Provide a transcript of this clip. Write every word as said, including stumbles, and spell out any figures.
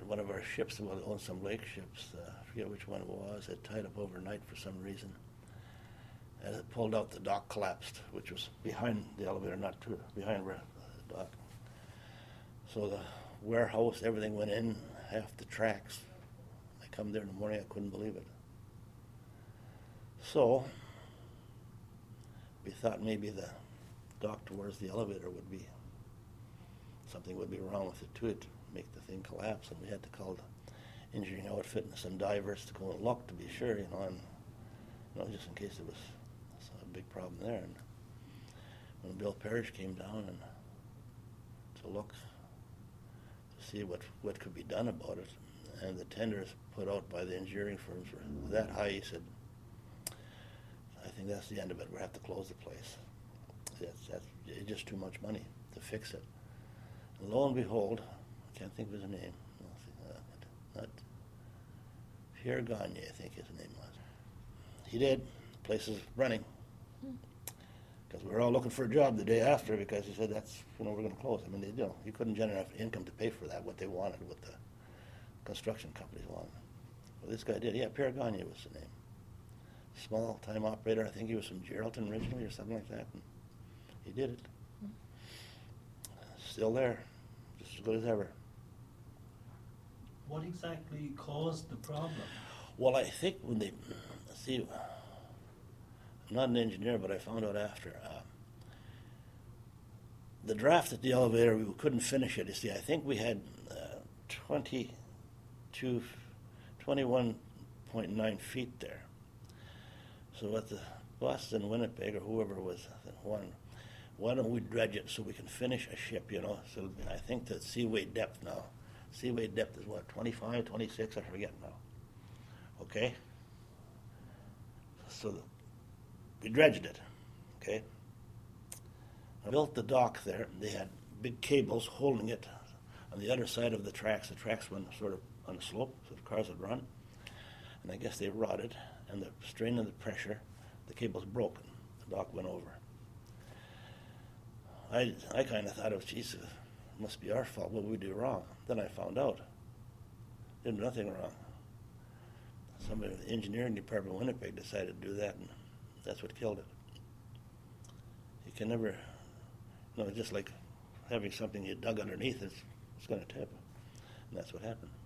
one of our ships, well, owned some lake ships, uh, I forget which one it was, it tied up overnight for some reason. As it pulled out, the dock collapsed, which was behind the elevator, not too, behind the dock. So the warehouse, everything went in, half the tracks. I come there in the morning, I couldn't believe it. So we thought maybe the dock towards the elevator would be, something would be wrong with it too, to make the thing collapse, and we had to call the engineering outfit and some divers to go and look to be sure, you know, and you know, just in case there was a big problem there. And when Bill Parrish came down and to look to see what what could be done about it, and the tenders put out by the engineering firms were that high, he said, I think that's the end of it. We have to close the place. That's, that's it's just too much money to fix it. And lo and behold, I can't think of his name. Uh, not Pierre Gagne, I think his name was. He did. The place is running. Because we were all looking for a job the day after, because he said that's, you know, we're going to close. I mean, they, you know, you couldn't generate enough income to pay for that, what they wanted, what the construction companies wanted. Well, this guy did. Yeah, Pierre Gagne was the name. Small time operator. I think he was from Geraldton originally or something like that. And he did it. Still there, just as good as ever. What exactly caused the problem? Well, I think when they, see, I'm not an engineer, but I found out after. Uh, the draft at the elevator, we couldn't finish it. You see, I think we had uh, twenty-two, twenty-one point nine feet there. So at the Boston, Winnipeg, or whoever was one, why don't we dredge it so we can finish a ship, you know? So I think the seaway depth now, seaway depth is what, twenty-five, twenty-six, I forget now. Okay? So the, we dredged it, okay? I built the dock there. They had big cables holding it on the other side of the tracks. The tracks went sort of on a slope, so the cars would run. And I guess they rotted, and the strain and the pressure, the cables broke, and the dock went over. I, I kind of thought, oh, geez, it must be our fault. What did we do wrong? Then I found out. Did nothing wrong. Somebody in the engineering department of Winnipeg decided to do that, and that's what killed it. You can never, you know, just like having something you dug underneath, it's, it's going to tip. And that's what happened.